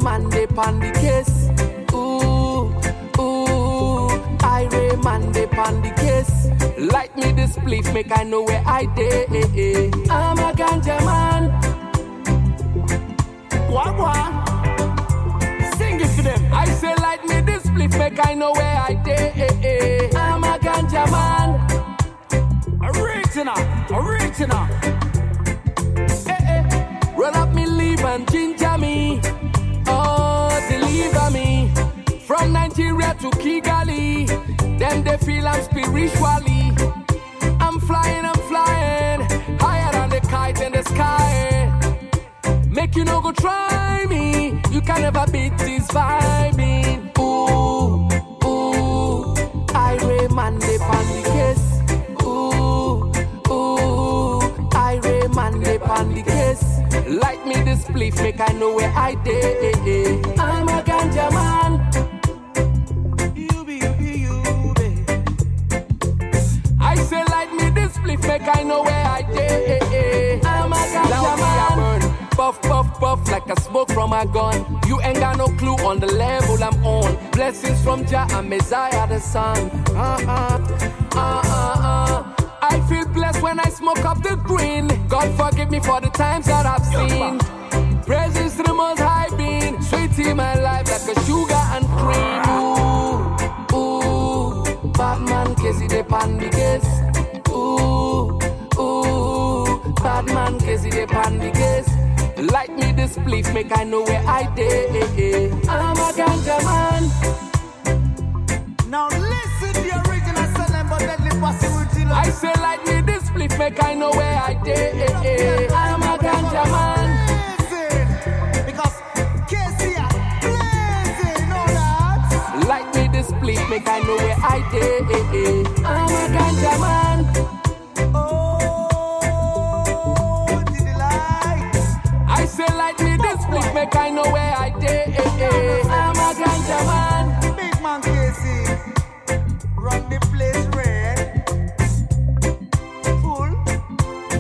man dey pan the case. Ooh, Irie man dey pan the case. Light me this spliff, make I know where I dey. I'm a ganja man. Wagwan. Sing it to them. I say light me this spliff, make I know where I dey. I'm a ganja man. Original. Roll up me leaf and ginger me. Oh, deliver me. From Nigeria to Kigali. Then they feel I'm spiritually. I'm flying. Higher than the kite in the sky. Make you no go try me. You can never beat this vibing. Ooh, Irie man dey pan the case. Irie man dey pan the case. Light me this spliff, make I know where I dey. I'm a ganja man. You be. I say light me this spliff, make I know where I dey. I'm a ganja man. Puff, like a smoke from a gun. You ain't got no clue on the level I'm on. Blessings from Jah and Messiah the Son. I feel blessed when I smoke up the green. God forgive me for the times that I've seen. Praises to the Most High being sweet in my life like a sugar and cream. Ooh, Batman Casey dey pan the case. Ooh, Batman Casey dey pan the case. Light me this spliff, make I know where I dey. I'm a ganja man. Now listen to the original Salem but deadly possibility. I say light me this spliff, make I know where I dey. I'm a ganja man. Blazing, because Casey are blazing, know that? Light me this spliff, make I know where I dey. I'm a ganja man. I say light me this spliff, make I know where I dey. I'm a ganja man. Big man Casey, run the place red. Full.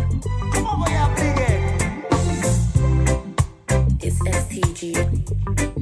Come over here, big head. It's STG.